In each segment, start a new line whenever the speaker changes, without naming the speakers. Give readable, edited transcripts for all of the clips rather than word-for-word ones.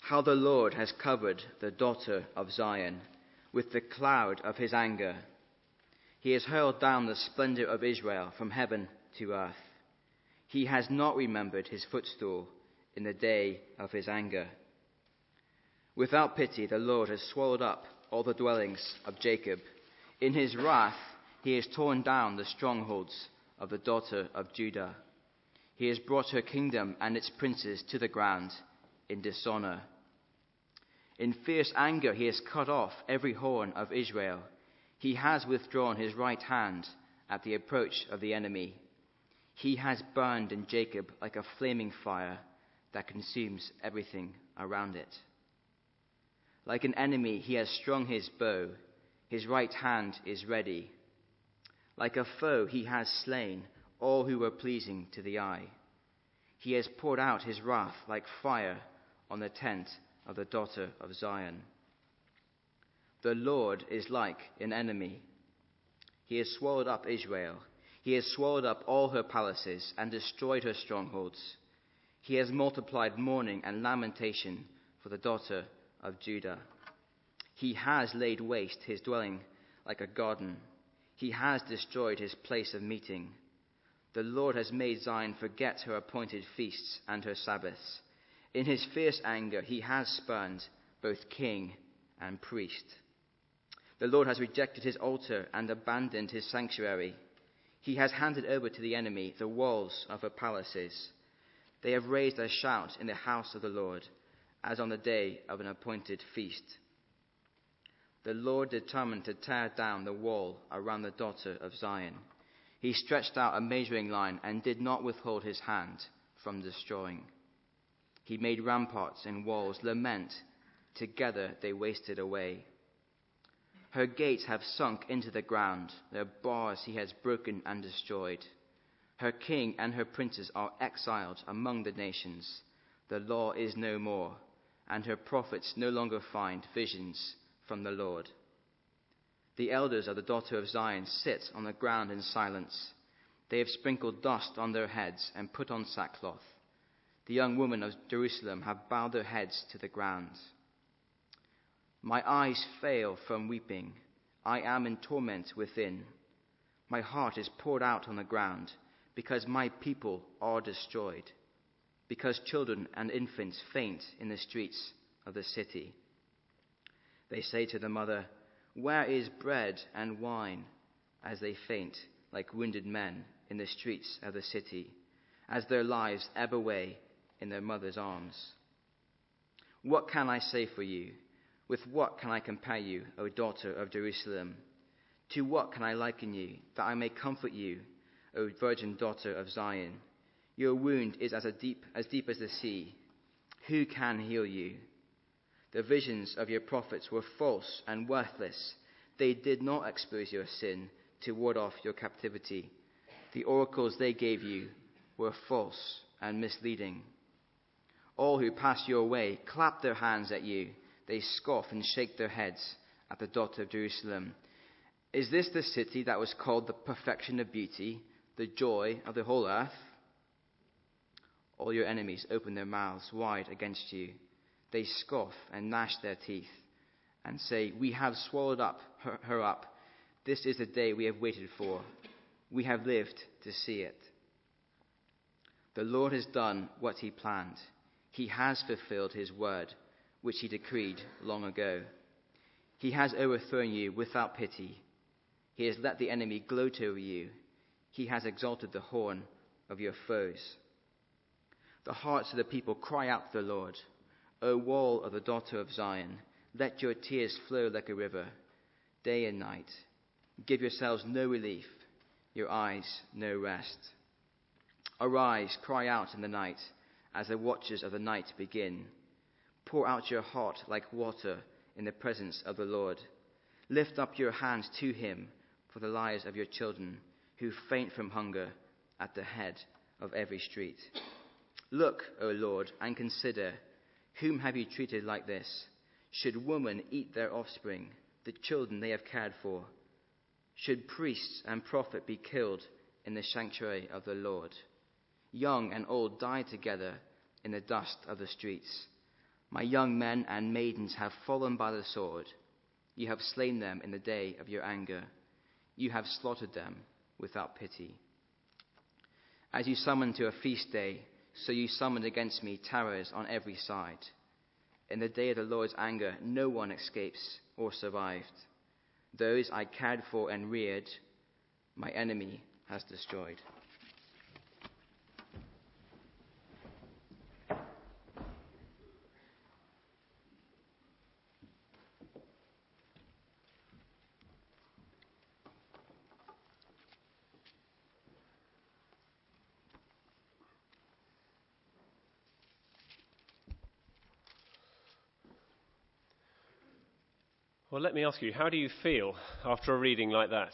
How the Lord has covered the daughter of Zion with the cloud of his anger. He has hurled down the splendor of Israel from heaven to earth. He has not remembered his footstool in the day of his anger. Without pity, the Lord has swallowed up all the dwellings of Jacob. In his wrath, he has torn down the strongholds of the daughter of Judah. He has brought her kingdom and its princes to the ground in dishonor. In fierce anger, he has cut off every horn of Israel. He has withdrawn his right hand at the approach of the enemy. He has burned in Jacob like a flaming fire that consumes everything around it. Like an enemy, he has strung his bow. His right hand is ready. Like a foe, he has slain all who were pleasing to the eye. He has poured out his wrath like fire on the tent of the daughter of Zion. The Lord is like an enemy. He has swallowed up Israel. He has swallowed up all her palaces and destroyed her strongholds. He has multiplied mourning and lamentation for the daughter of Judah. He has laid waste his dwelling like a garden. He has destroyed his place of meeting. The Lord has made Zion forget her appointed feasts and her Sabbaths. In his fierce anger, he has spurned both king and priest. The Lord has rejected his altar and abandoned his sanctuary. He has handed over to the enemy the walls of her palaces. They have raised a shout in the house of the Lord, as on the day of an appointed feast. The Lord determined to tear down the wall around the daughter of Zion. He stretched out a measuring line and did not withhold his hand from destroying. He made ramparts and walls lament. Together they wasted away. Her gates have sunk into the ground. Their bars he has broken and destroyed. Her king and her princes are exiled among the nations. The law is no more, and her prophets no longer find visions from the Lord. The elders of the daughter of Zion sit on the ground in silence. They have sprinkled dust on their heads and put on sackcloth. The young women of Jerusalem have bowed their heads to the ground. My eyes fail from weeping. I am in torment within. My heart is poured out on the ground, because my people are destroyed, because children and infants faint in the streets of the city. They say to the mother, "Where is bread and wine?" as they faint like wounded men in the streets of the city, as their lives ebb away in their mother's arms. What can I say for you? With what can I compare you, O daughter of Jerusalem? To what can I liken you, that I may comfort you, O virgin daughter of Zion? Your wound is as deep as the sea. Who can heal you? The visions of your prophets were false and worthless. They did not expose your sin to ward off your captivity. The oracles they gave you were false and misleading. All who pass your way clap their hands at you. They scoff and shake their heads at the daughter of Jerusalem. Is this the city that was called the perfection of beauty, the joy of the whole earth? All your enemies open their mouths wide against you. They scoff and gnash their teeth and say, "We have swallowed her up. This is the day we have waited for. We have lived to see it." The Lord has done what he planned. He has fulfilled his word, which he decreed long ago. He has overthrown you without pity. He has let the enemy gloat over you. He has exalted the horn of your foes. The hearts of the people cry out to the Lord. O wall of the daughter of Zion, let your tears flow like a river, day and night. Give yourselves no relief, your eyes no rest. Arise, cry out in the night, as the watchers of the night begin. Pour out your heart like water in the presence of the Lord. Lift up your hands to him for the lives of your children who faint from hunger at the head of every street. Look, O Lord, and consider, whom have you treated like this? Should women eat their offspring, the children they have cared for? Should priests and prophet be killed in the sanctuary of the Lord? Young and old die together in the dust of the streets. My young men and maidens have fallen by the sword. You have slain them in the day of your anger. You have slaughtered them without pity. As you summoned to a feast day, so you summoned against me terrors on every side. In the day of the Lord's anger, no one escapes or survived. Those I cared for and reared, my enemy has destroyed.
Well, let me ask you, how do you feel after a reading like that?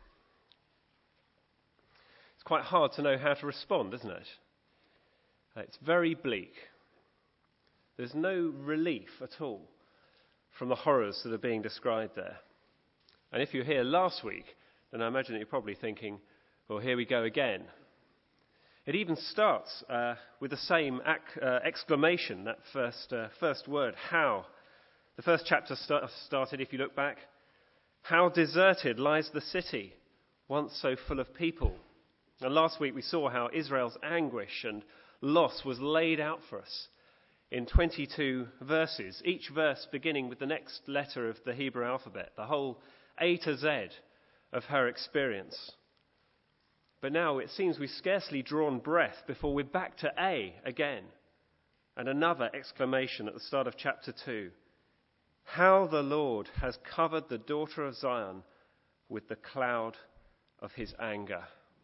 It's quite hard to know how to respond, isn't it? It's very bleak. There's no relief at all from the horrors that are being described there. And if you were here last week, then I imagine that you're probably thinking, well, here we go again. It even starts with the same exclamation, that first word, how. The first chapter started, if you look back, how deserted lies the city, once so full of people. And last week we saw how Israel's anguish and loss was laid out for us in 22 verses, each verse beginning with the next letter of the Hebrew alphabet, the whole A to Z of her experience. But now it seems we've scarcely drawn breath before we're back to A again, and another exclamation at the start of chapter 2. How the Lord has covered the daughter of Zion with the cloud of his anger.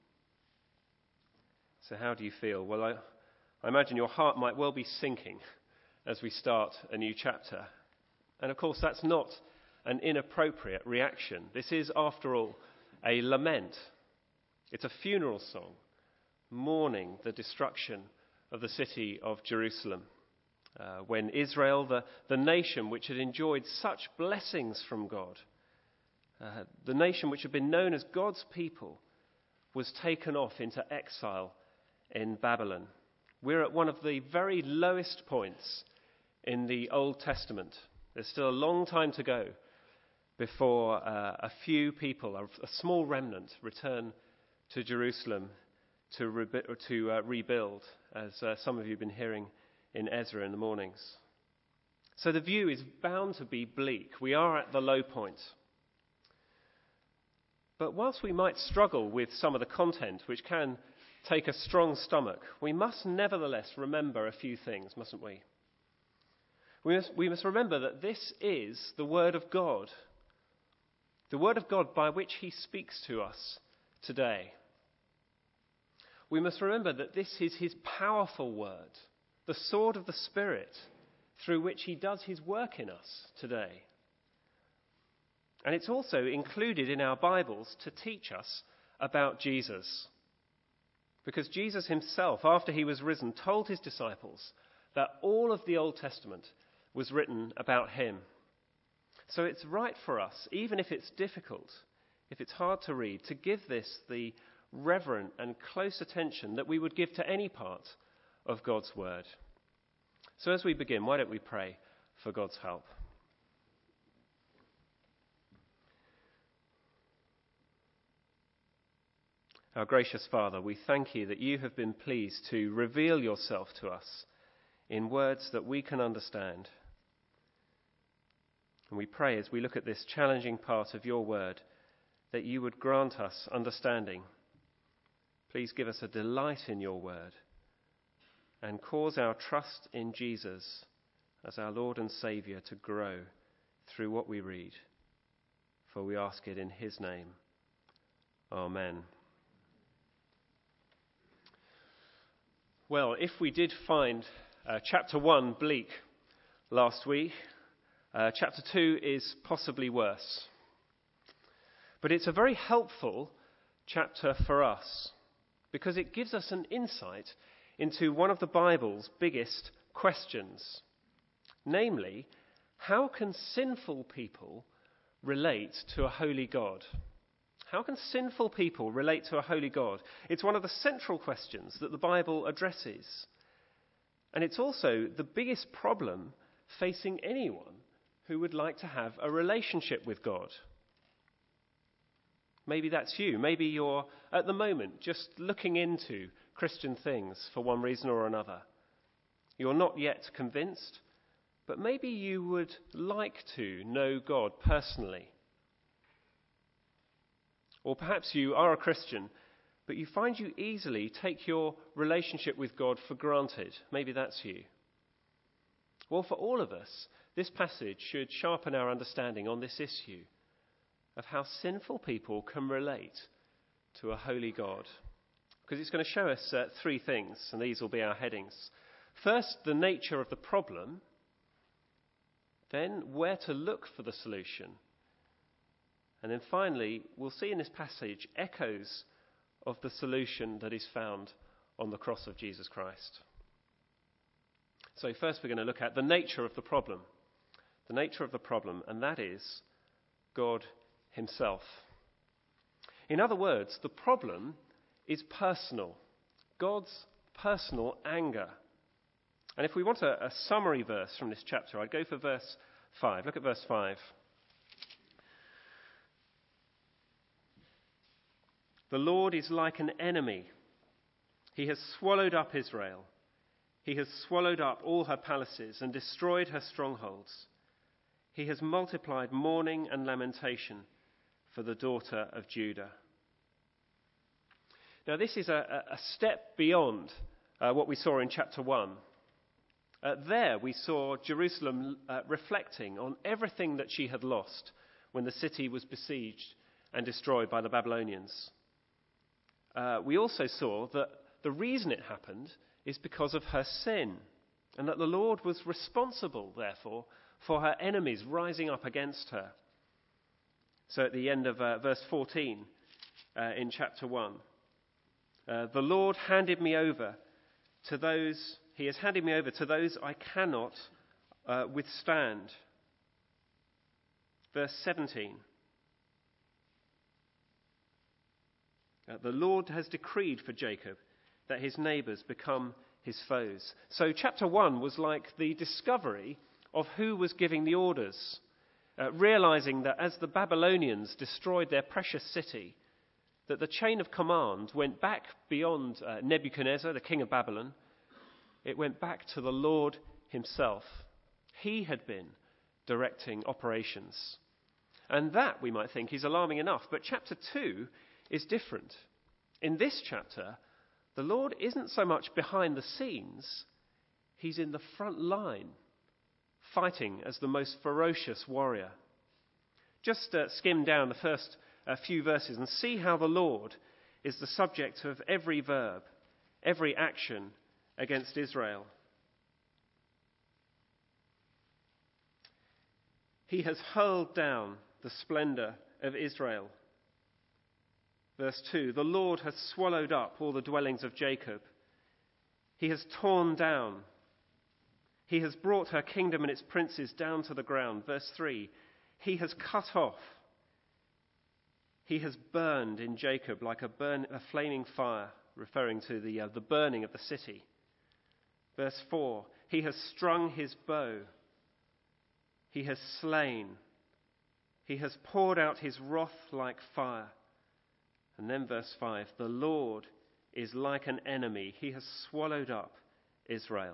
So how do you feel? Well, I imagine your heart might well be sinking as we start a new chapter. And of course, that's not an inappropriate reaction. This is, after all, a lament. It's a funeral song, mourning the destruction of the city of Jerusalem. When Israel, the nation which had enjoyed such blessings from God, the nation which had been known as God's people, was taken off into exile in Babylon. We're at one of the very lowest points in the Old Testament. There's still a long time to go before a few people, a small remnant, return to Jerusalem to rebuild, as some of you have been hearing in Ezra in the mornings. So the view is bound to be bleak. We are at the low point. But whilst we might struggle with some of the content, which can take a strong stomach, we must nevertheless remember a few things, mustn't we? We must remember that this is the Word of God. The Word of God by which he speaks to us today. We must remember that this is his powerful word, the sword of the Spirit, through which he does his work in us today. And it's also included in our Bibles to teach us about Jesus. Because Jesus himself, after he was risen, told his disciples that all of the Old Testament was written about him. So it's right for us, even if it's difficult, if it's hard to read, to give this the reverent and close attention that we would give to any part of God's word. So as we begin, why don't we pray for God's help? Our gracious Father, we thank you that you have been pleased to reveal yourself to us in words that we can understand. And we pray as we look at this challenging part of your word that you would grant us understanding. Please give us a delight in your word and cause our trust in Jesus as our Lord and Saviour to grow through what we read. For we ask it in his name. Amen. Well, if we did find chapter 1 bleak last week, chapter 2 is possibly worse. But it's a very helpful chapter for us because it gives us an insight into one of the Bible's biggest questions. Namely, how can sinful people relate to a holy God? How can sinful people relate to a holy God? It's one of the central questions that the Bible addresses. And it's also the biggest problem facing anyone who would like to have a relationship with God. Maybe that's you. Maybe you're, at the moment, just looking into Christian things for one reason or another. You're not yet convinced, but maybe you would like to know God personally. Or perhaps you are a Christian, but you find you easily take your relationship with God for granted. Maybe that's you. Well, for all of us, this passage should sharpen our understanding on this issue of how sinful people can relate to a holy God. Because it's going to show us three things, and these will be our headings. First, the nature of the problem. Then, where to look for the solution. And then finally, we'll see in this passage echoes of the solution that is found on the cross of Jesus Christ. So first we're going to look at the nature of the problem. The nature of the problem, and that is God himself. In other words, the problem is personal. God's personal anger. And if we want a summary verse from this chapter, I'd go for verse 5. Look at verse 5. The Lord is like an enemy. He has swallowed up Israel. He has swallowed up all her palaces and destroyed her strongholds. He has multiplied mourning and lamentation for the daughter of Judah. Now this is a step beyond what we saw in chapter 1. There we saw Jerusalem reflecting on everything that she had lost when the city was besieged and destroyed by the Babylonians. We also saw that the reason it happened is because of her sin, and that the Lord was responsible, therefore, for her enemies rising up against her. So at the end of verse 14 in chapter 1, the Lord handed me over to those, he has handed me over to those I cannot withstand. Verse 17. The Lord has decreed for Jacob that his neighbours become his foes. So chapter 1 was like the discovery of who was giving the orders, realising that as the Babylonians destroyed their precious city, that the chain of command went back beyond Nebuchadnezzar, the king of Babylon. It went back to the Lord himself. He had been directing operations. And that, we might think, is alarming enough. But chapter 2 is different. In this chapter, the Lord isn't so much behind the scenes, he's in the front line, fighting as the most ferocious warrior. Just skim down the first few verses and see how the Lord is the subject of every verb, every action against Israel. He has hurled down the splendor of Israel. Verse 2, the Lord has swallowed up all the dwellings of Jacob. He has torn down. He has brought her kingdom and its princes down to the ground. Verse 3, he has cut off. He has burned in Jacob like a flaming fire, referring to the burning of the city. Verse 4, he has strung his bow. He has slain. He has poured out his wrath like fire. And then verse 5, the Lord is like an enemy. He has swallowed up Israel.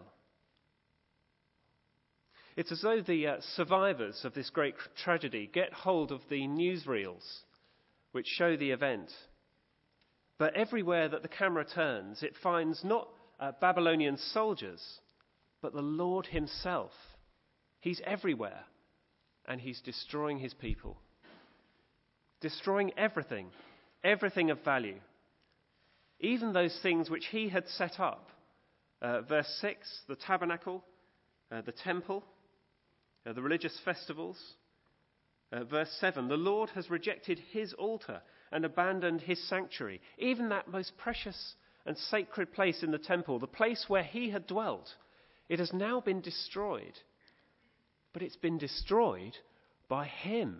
It's as though the survivors of this great tragedy get hold of the newsreels which show the event. But everywhere that the camera turns, it finds not Babylonian soldiers, but the Lord himself. He's everywhere, and he's destroying his people. Destroying everything of value. Even those things which he had set up. Verse 6, the tabernacle, the temple, the religious festivals. Verse 7, the Lord has rejected his altar and abandoned his sanctuary. Even that most precious and sacred place in the temple, the place where he had dwelt, it has now been destroyed. But it's been destroyed by him.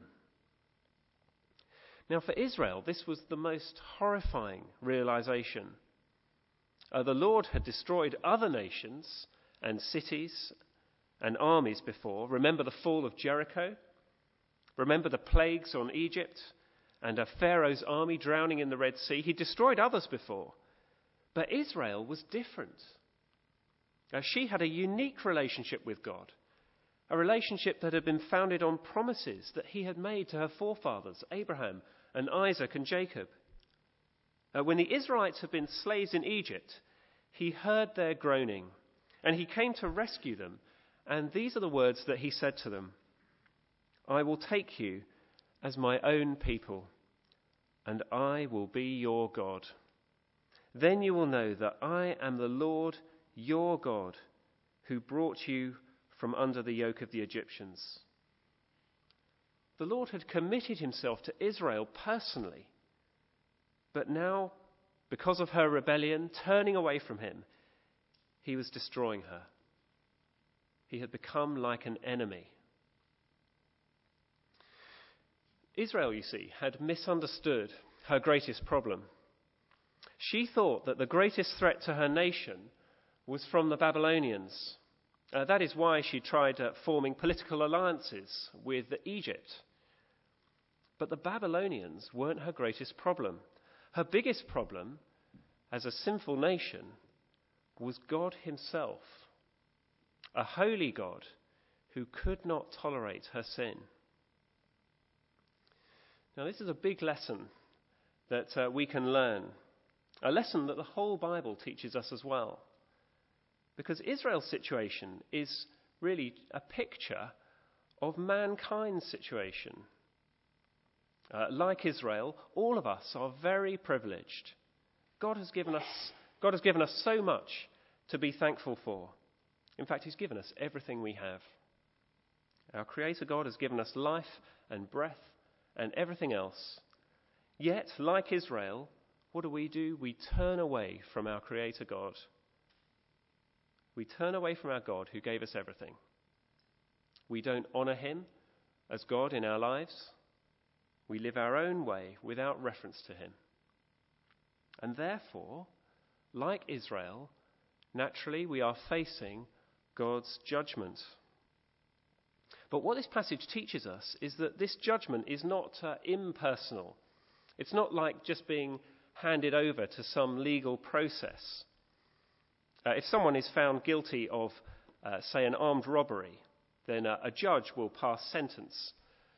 Now for Israel, this was the most horrifying realization. The Lord had destroyed other nations and cities and armies before. Remember the fall of Jericho? Remember the plagues on Egypt and Pharaoh's army drowning in the Red Sea? He destroyed others before. But Israel was different. She had a unique relationship with God, a relationship that had been founded on promises that he had made to her forefathers, Abraham and Isaac and Jacob. When the Israelites had been slaves in Egypt, he heard their groaning, and he came to rescue them. And these are the words that he said to them: I will take you as my own people, and I will be your God. Then you will know that I am the Lord your God, who brought you from under the yoke of the Egyptians. The Lord had committed himself to Israel personally, but now, because of her rebellion, turning away from him, he was destroying her. He had become like an enemy. Israel, you see, had misunderstood her greatest problem. She thought that the greatest threat to her nation was from the Babylonians. That is why she tried forming political alliances with Egypt. But the Babylonians weren't her greatest problem. Her biggest problem, as a sinful nation, was God himself, a holy God who could not tolerate her sin. Now, this is a big lesson that we can learn, a lesson that the whole Bible teaches us as well. Because Israel's situation is really a picture of mankind's situation. Like Israel, all of us are very privileged. God has given us so much to be thankful for. In fact, he's given us everything we have. Our Creator God has given us life and breath and everything else. Yet, like Israel, what do? We turn away from our Creator God. We turn away from our God who gave us everything. We don't honour him as God in our lives. We live our own way without reference to him. And therefore, like Israel, naturally we are facing God's judgment. But what this passage teaches us is that this judgment is not impersonal. It's not like just being handed over to some legal process. If someone is found guilty of, say, an armed robbery, then a judge will pass sentence,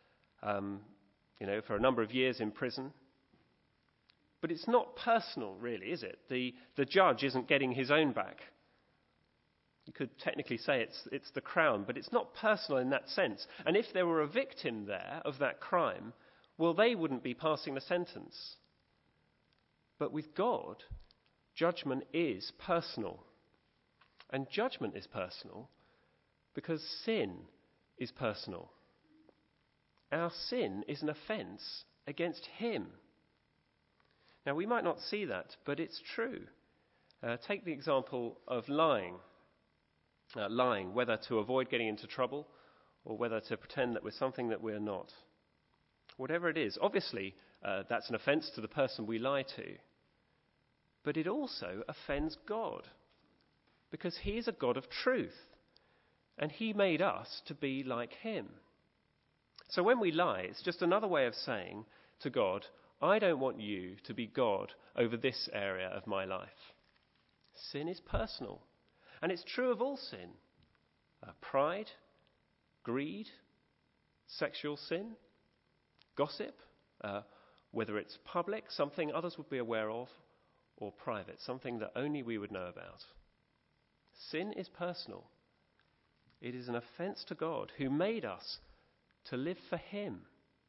for a number of years in prison. But it's not personal, really, is it? The judge isn't getting his own back. You could technically say it's the Crown, but it's not personal in that sense. And if there were a victim there of that crime, well, they wouldn't be passing the sentence. But with God, judgment is personal. And judgment is personal because sin is personal. Our sin is an offence against him. Now, we might not see that, but it's true. Take the example of lying. Lying, whether to avoid getting into trouble or whether to pretend that we're something that we're not. Whatever it is, obviously, that's an offence to the person we lie to. But it also offends God, because he is a God of truth, and he made us to be like him. So when we lie, it's just another way of saying to God, I don't want you to be God over this area of my life. Sin is personal, and it's true of all sin. Pride, greed, sexual sin, gossip, whether it's public, something others would be aware of, or private, something that only we would know about. Sin is personal. It is an offence to God who made us to live for him.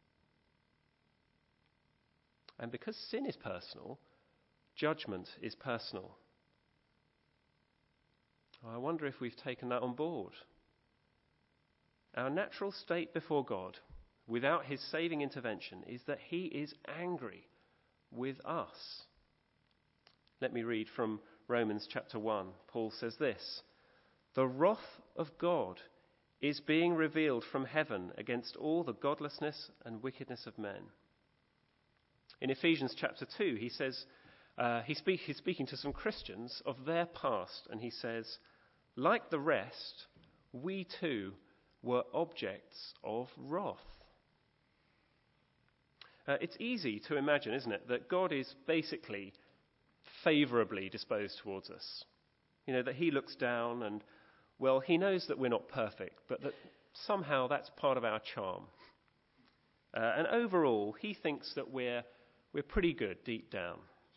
And because sin is personal, judgment is personal. I wonder if we've taken that on board. Our natural state before God, without his saving intervention, is that he is angry with us. Let me read from Romans chapter 1. Paul says this: the wrath of God is being revealed from heaven against all the godlessness and wickedness of men. In Ephesians chapter 2, he says, he's speaking to some Christians of their past, and he says, like the rest, we too were objects of wrath. It's easy to imagine, isn't it, that God is basically favourably disposed towards us. You know, that he looks down and, well, he knows that we're not perfect, but that somehow that's part of our charm. And overall, he thinks that we're pretty good deep down.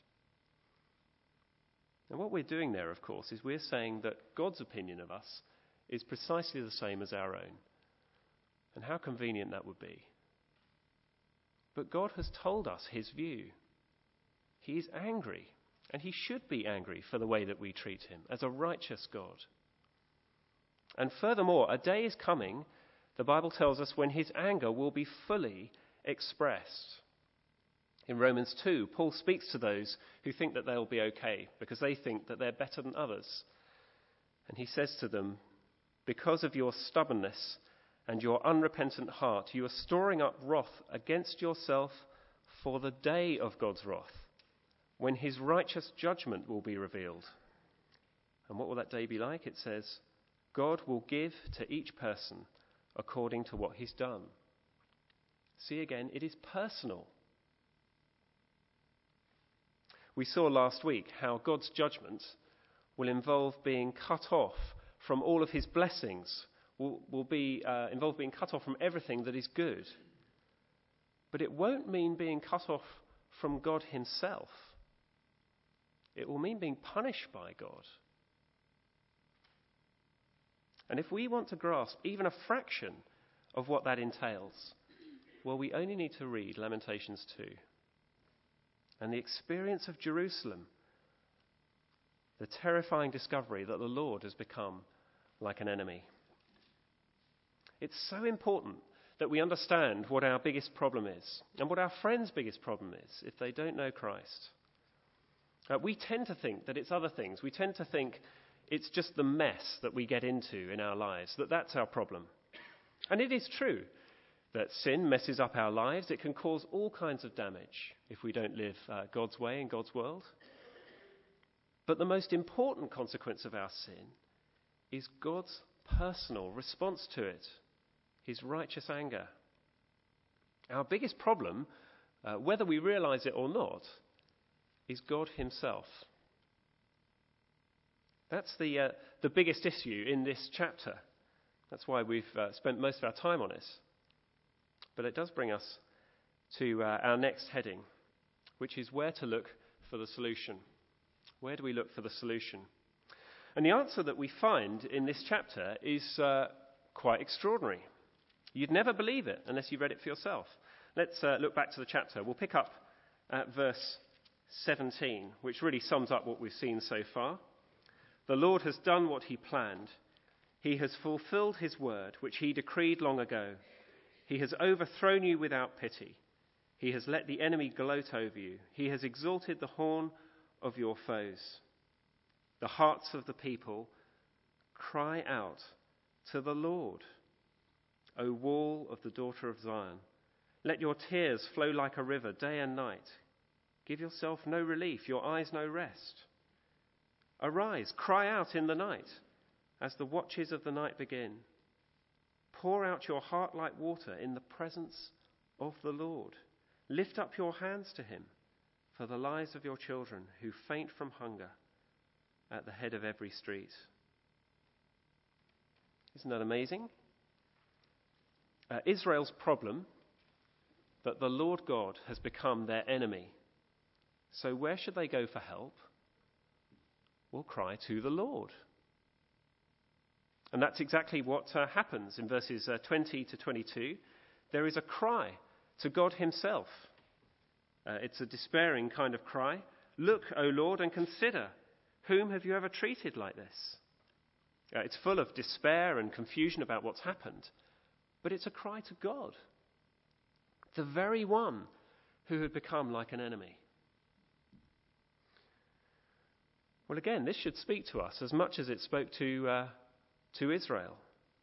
And what we're doing there, of course, is we're saying that God's opinion of us is precisely the same as our own. And how convenient that would be. But God has told us his view. He is angry, and he should be angry for the way that we treat him as a righteous God. And furthermore, a day is coming, the Bible tells us, when his anger will be fully expressed. In Romans 2, Paul speaks to those who think that they'll be okay because they think that they're better than others. And he says to them, because of your stubbornness and your unrepentant heart, you are storing up wrath against yourself for the day of God's wrath, when his righteous judgment will be revealed. And what will that day be like? It says, God will give to each person according to what he's done. See again, it is personal. We saw last week how God's judgment will involve being cut off from all of his blessings, will be involve being cut off from everything that is good. But it won't mean being cut off from God himself. It will mean being punished by God. And if we want to grasp even a fraction of what that entails, well, we only need to read Lamentations 2. And the experience of Jerusalem, the terrifying discovery that the Lord has become like an enemy. It's so important that we understand what our biggest problem is and what our friends' biggest problem is if they don't know Christ. We tend to think that it's other things. We tend to think it's just the mess that we get into in our lives, that's our problem. And it is true that sin messes up our lives. It can cause all kinds of damage if we don't live God's way in God's world. But the most important consequence of our sin is God's personal response to it, his righteous anger. Our biggest problem, whether we realize it or not, is God himself. That's the biggest issue in this chapter. That's why we've spent most of our time on it. But it does bring us to our next heading, which is where to look for the solution. Where do we look for the solution? And the answer that we find in this chapter is quite extraordinary. You'd never believe it unless you read it for yourself. Let's look back to the chapter. We'll pick up at verse 17, which really sums up what we've seen so far. The Lord has done what he planned. He has fulfilled his word, which he decreed long ago. He has overthrown you without pity. He has let the enemy gloat over you. He has exalted the horn of your foes. The hearts of the people cry out to the Lord. O wall of the daughter of Zion, let your tears flow like a river day and night. Give yourself no relief, your eyes no rest. Arise, cry out in the night, as the watches of the night begin. Pour out your heart like water in the presence of the Lord. Lift up your hands to him for the lives of your children who faint from hunger at the head of every street. Isn't that amazing? Israel's problem, that the Lord God has become their enemy. So where should they go for help? Well, cry to the Lord. And that's exactly what happens in verses 20 to 22. There is a cry to God himself. It's a despairing kind of cry. Look, O Lord, and consider, whom have you ever treated like this? It's full of despair and confusion about what's happened. But it's a cry to God, the very one who had become like an enemy. Well, again, this should speak to us as much as it spoke to Israel.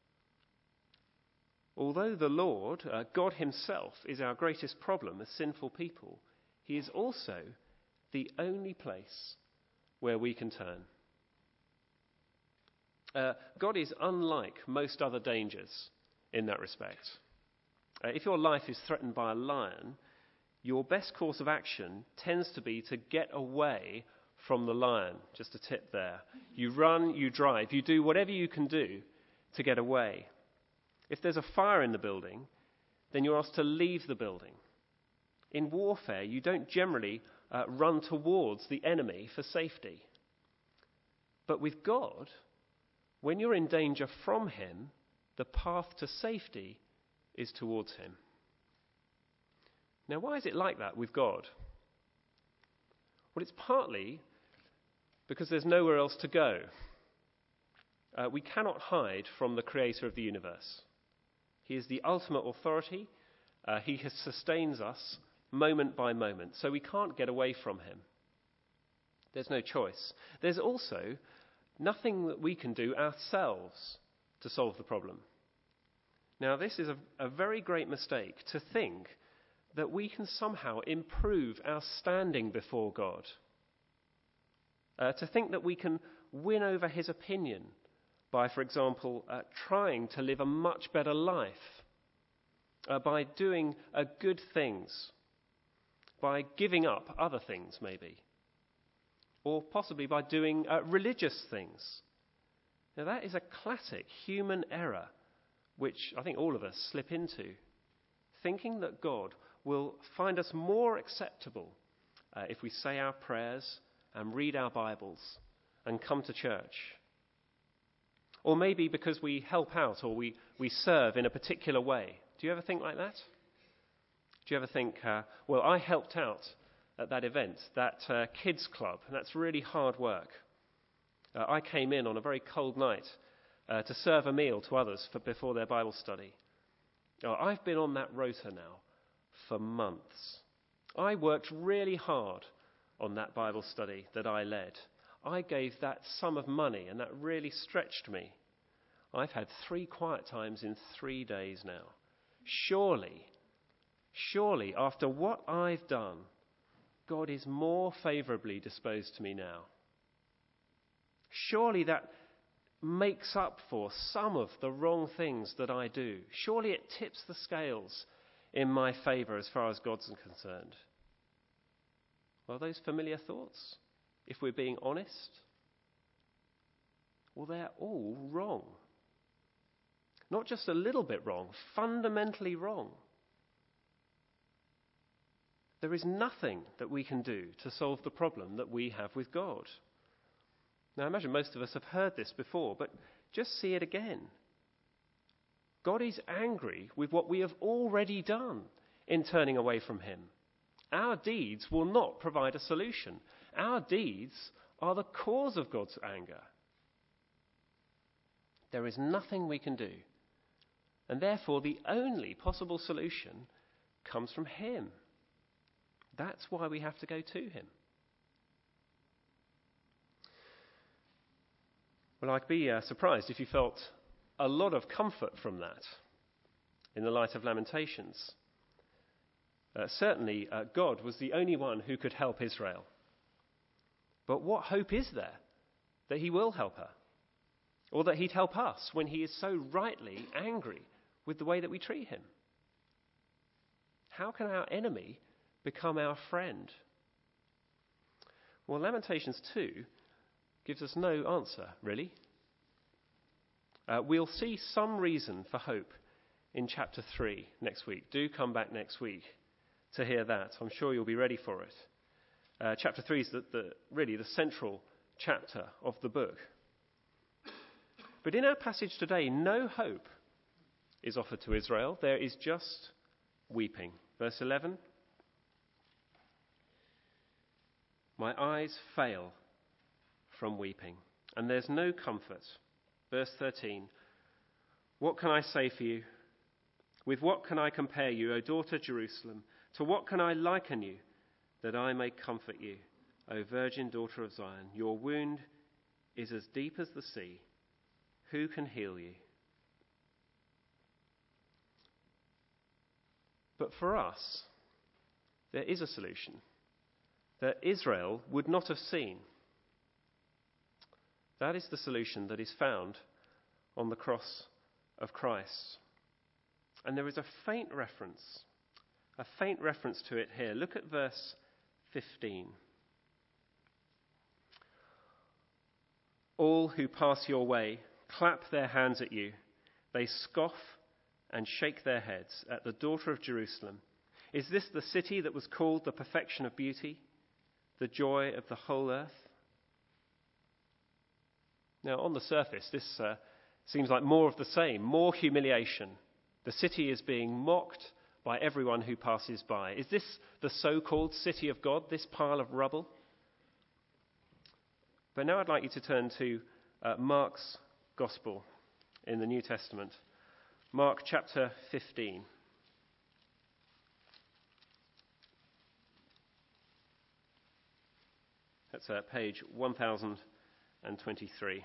Although the Lord, God himself, is our greatest problem as sinful people, he is also the only place where we can turn. God is unlike most other dangers in that respect. If your life is threatened by a lion, your best course of action tends to be to get away from the lion. Just a tip there. You run, you drive, you do whatever you can do to get away. If there's a fire in the building, then you're asked to leave the building. In warfare, you don't generally run towards the enemy for safety. But with God, when you're in danger from him, the path to safety is towards him. Now, why is it like that with God? Well, it's partly because there's nowhere else to go. We cannot hide from the creator of the universe. He is the ultimate authority. He sustains us moment by moment, so we can't get away from him. There's no choice. There's also nothing that we can do ourselves to solve the problem. Now, this is a very great mistake to think that we can somehow improve our standing before God. To think that we can win over his opinion by, for example, trying to live a much better life, by doing good things, by giving up other things maybe, or possibly by doing religious things. Now, that is a classic human error which I think all of us slip into, thinking that God will find us more acceptable if we say our prayers and read our Bibles and come to church. Or maybe because we help out or we serve in a particular way. Do you ever think like that? Do you ever think, well, I helped out at that event, that kids club, and that's really hard work. I came in on a very cold night to serve a meal to others before their Bible study. I've been on that rota now for months. I worked really hard on that Bible study that I led. I gave that sum of money, and that really stretched me. I've had 3 quiet times in 3 days now. Surely, after what I've done, God is more favourably disposed to me now. Surely that makes up for some of the wrong things that I do. Surely it tips the scales in my favour as far as God's concerned. Well, those familiar thoughts, if we're being honest, well, they're all wrong. Not just a little bit wrong, fundamentally wrong. There is nothing that we can do to solve the problem that we have with God. Now, I imagine most of us have heard this before, but just see it again. God is angry with what we have already done in turning away from him. Our deeds will not provide a solution. Our deeds are the cause of God's anger. There is nothing we can do. And therefore, the only possible solution comes from him. That's why we have to go to him. Well, I'd be surprised if you felt a lot of comfort from that in the light of Lamentations. Certainly, God was the only one who could help Israel. But what hope is there that he will help her? Or that he'd help us when he is so rightly angry with the way that we treat him? How can our enemy become our friend? Well, Lamentations 2 gives us no answer, really. We'll see some reason for hope in chapter 3 next week. Do come back next week to hear that. I'm sure you'll be ready for it. Chapter 3 is really the central chapter of the book. But in our passage today, no hope is offered to Israel. There is just weeping. Verse 11. My eyes fail from weeping, and there's no comfort. Verse 13. What can I say for you? With what can I compare you, O daughter Jerusalem? To what can I liken you, that I may comfort you, O virgin daughter of Zion? Your wound is as deep as the sea. Who can heal you? But for us, there is a solution that Israel would not have seen. That is the solution that is found on the cross of Christ. And there is a faint reference to it here. Look at verse 15. All who pass your way clap their hands at you. They scoff and shake their heads at the daughter of Jerusalem. Is this the city that was called the perfection of beauty, the joy of the whole earth? Now, on the surface, this seems like more of the same, more humiliation. The city is being mocked by everyone who passes by. Is this the so-called city of God, this pile of rubble? But now I'd like you to turn to Mark's Gospel in the New Testament. Mark chapter 15. That's page 1023.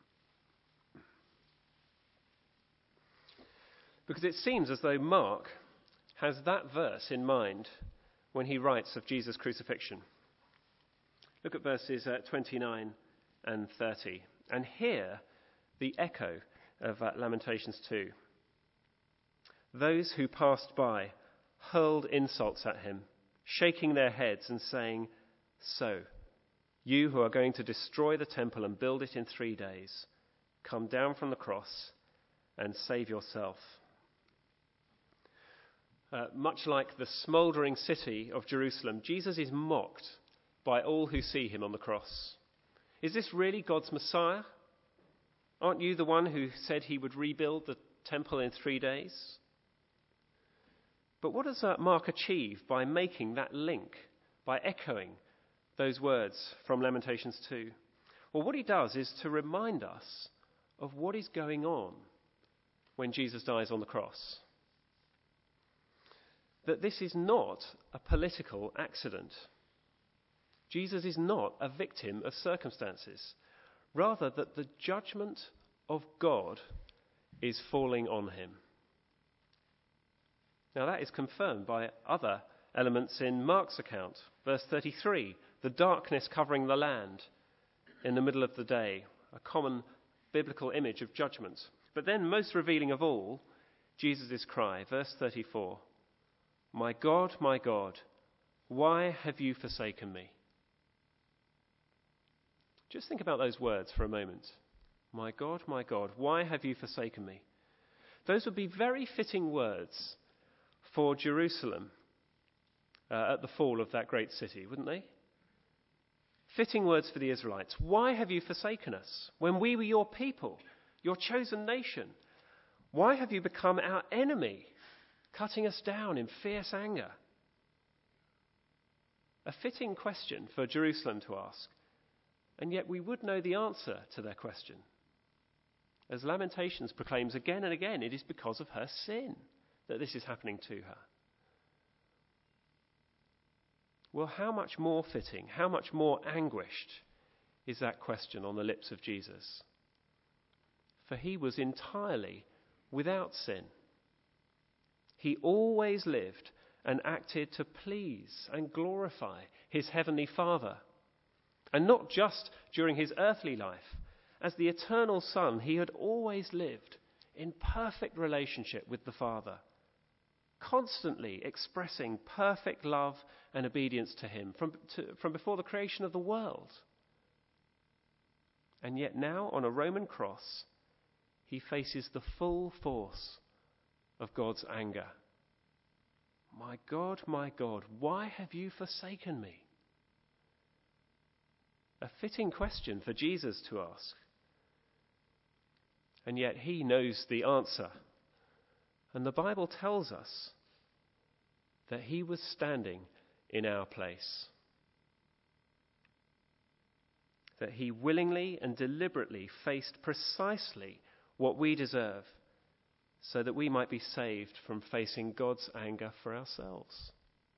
Because it seems as though Mark has that verse in mind when he writes of Jesus' crucifixion. Look at verses 29 and 30. And hear the echo of Lamentations 2. Those who passed by hurled insults at him, shaking their heads and saying, "So, you who are going to destroy the temple and build it in 3 days, come down from the cross and save yourself." Much like the smouldering city of Jerusalem, Jesus is mocked by all who see him on the cross. Is this really God's Messiah? Aren't you the one who said he would rebuild the temple in 3 days? But what does Mark achieve by making that link, by echoing those words from Lamentations 2? Well, what he does is to remind us of what is going on when Jesus dies on the cross. That this is not a political accident. Jesus is not a victim of circumstances. Rather, that the judgment of God is falling on him. Now that is confirmed by other elements in Mark's account. Verse 33, the darkness covering the land in the middle of the day, a common biblical image of judgment. But then, most revealing of all, Jesus' cry, verse 34, my God, why have you forsaken me?" Just think about those words for a moment. My God, why have you forsaken me? Those would be very fitting words for Jerusalem at the fall of that great city, wouldn't they? Fitting words for the Israelites. Why have you forsaken us when we were your people, your chosen nation? Why have you become our enemy, cutting us down in fierce anger? A fitting question for Jerusalem to ask, and yet we would know the answer to their question. As Lamentations proclaims again and again, it is because of her sin that this is happening to her. Well, how much more fitting, how much more anguished is that question on the lips of Jesus? For he was entirely without sin. He always lived and acted to please and glorify his heavenly Father. And not just during his earthly life. As the eternal Son, he had always lived in perfect relationship with the Father, constantly expressing perfect love and obedience to him from before the creation of the world. And yet now, on a Roman cross, he faces the full force of God's anger. My God, why have you forsaken me? A fitting question for Jesus to ask. And yet he knows the answer. And the Bible tells us that he was standing in our place. That he willingly and deliberately faced precisely what we deserve, so that we might be saved from facing God's anger for ourselves.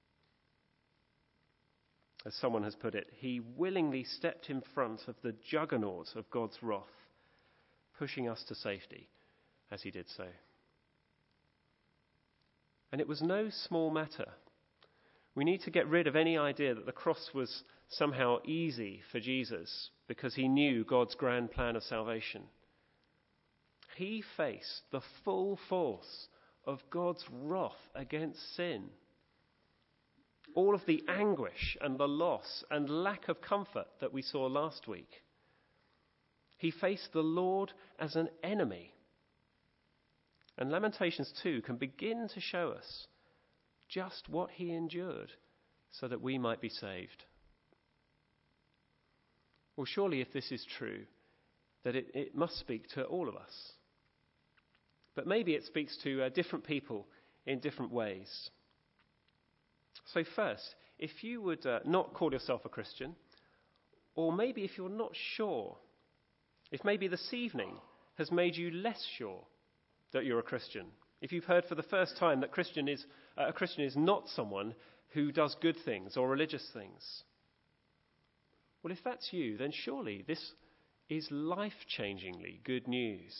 As someone has put it, he willingly stepped in front of the juggernaut of God's wrath, pushing us to safety as he did so. And it was no small matter We need to get rid of any idea that the cross was somehow easy for Jesus because he knew God's grand plan of salvation. He faced the full force of God's wrath against sin. All of the anguish and the loss and lack of comfort that we saw last week. He faced the Lord as an enemy. And Lamentations 2 can begin to show us just what he endured so that we might be saved. Well, surely if this is true, that it must speak to all of us. But maybe it speaks to different people in different ways. So first, if you would not call yourself a Christian, or maybe if you're not sure, if maybe this evening has made you less sure that you're a Christian, if you've heard for the first time that a Christian is not someone who does good things or religious things, well, if that's you, then surely this is life-changingly good news.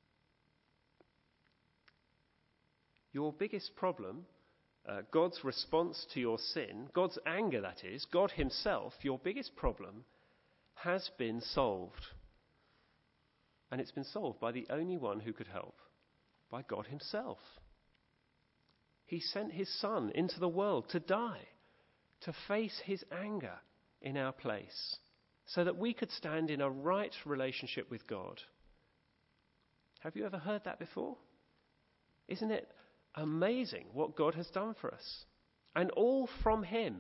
Your biggest problem, God's response to your sin, God's anger that is, God himself, your biggest problem has been solved. And it's been solved by the only one who could help, by God himself. He sent his Son into the world to die, to face his anger in our place, so that we could stand in a right relationship with God. Have you ever heard that before? Isn't it amazing what God has done for us? And all from him.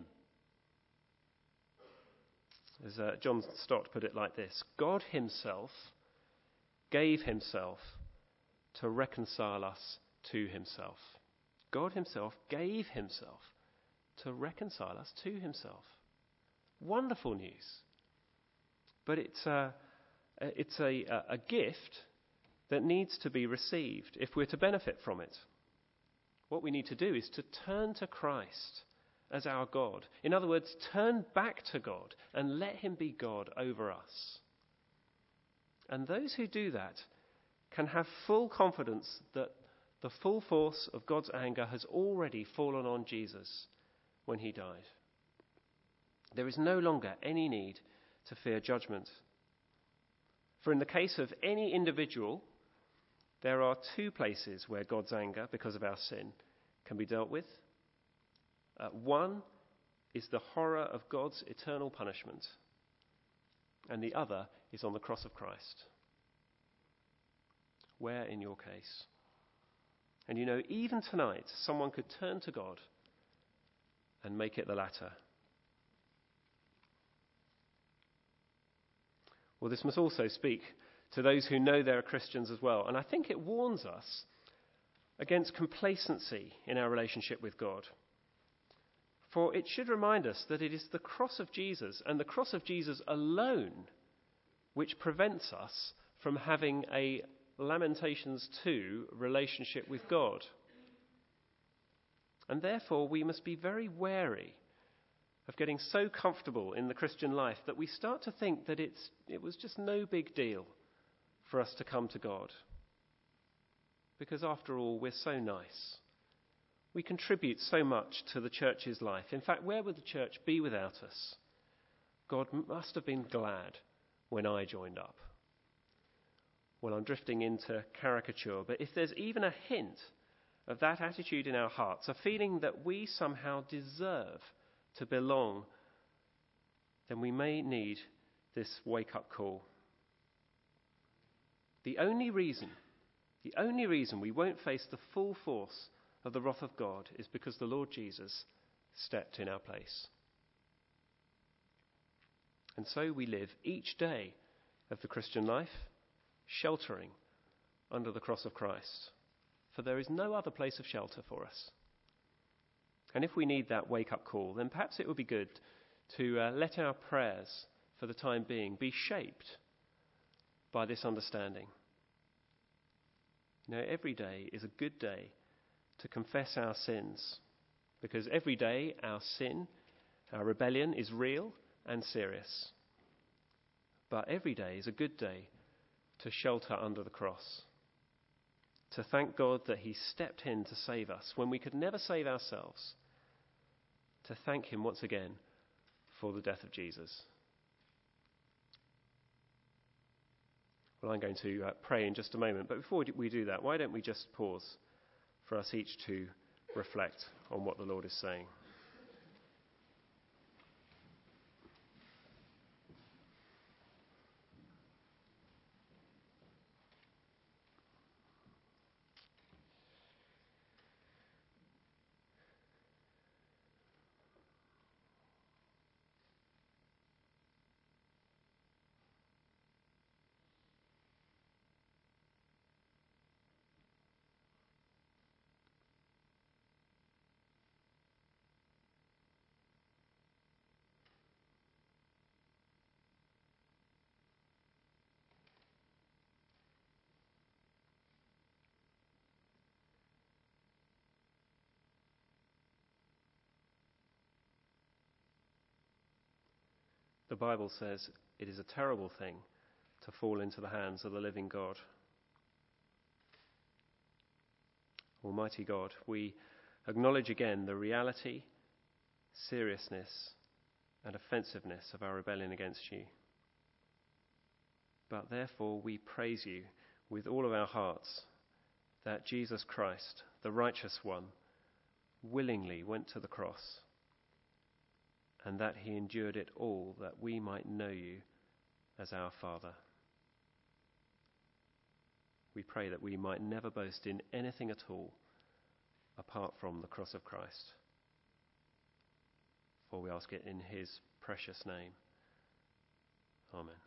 As John Stott put it like this: God himself gave himself to reconcile us to himself. God himself gave himself to reconcile us to himself. Wonderful news. But it's a gift that needs to be received if we're to benefit from it. What we need to do is to turn to Christ as our God. In other words, turn back to God and let him be God over us. And those who do that can have full confidence that the full force of God's anger has already fallen on Jesus when he died. There is no longer any need to fear judgment. For in the case of any individual, there are two places where God's anger, because of our sin, can be dealt with. One is the horror of God's eternal punishment, and the other is on the cross of Christ. Where in your case? And you know, even tonight, someone could turn to God and make it the latter. Well, this must also speak to those who know they're Christians as well. And I think it warns us against complacency in our relationship with God. For it should remind us that it is the cross of Jesus and the cross of Jesus alone which prevents us from having a Lamentations 2 relationship with God. And therefore we must be very wary of getting so comfortable in the Christian life that we start to think that it was just no big deal for us to come to God. Because after all, we're so nice. We contribute so much to the church's life. In fact, where would the church be without us? God must have been glad when I joined up. Well, I'm drifting into caricature, but if there's even a hint of that attitude in our hearts, a feeling that we somehow deserve to belong, then we may need this wake-up call. The only reason we won't face the full force of the wrath of God is because the Lord Jesus stepped in our place. And so we live each day of the Christian life sheltering under the cross of Christ, for there is no other place of shelter for us. And if we need that wake-up call, then perhaps it would be good to let our prayers for the time being be shaped by this understanding. You know, every day is a good day to confess our sins, because every day our sin, our rebellion is real and serious. But every day is a good day to shelter under the cross, to thank God that he stepped in to save us when we could never save ourselves, to thank him once again for the death of Jesus. Well, I'm going to pray in just a moment, but before we do that, why don't we just pause for us each to reflect on what the Lord is saying. The Bible says it is a terrible thing to fall into the hands of the living God. Almighty God, we acknowledge again the reality, seriousness, and offensiveness of our rebellion against you. But therefore we praise you with all of our hearts that Jesus Christ, the righteous one, willingly went to the cross, and that he endured it all that we might know you as our Father. We pray that we might never boast in anything at all apart from the cross of Christ. For we ask it in his precious name. Amen.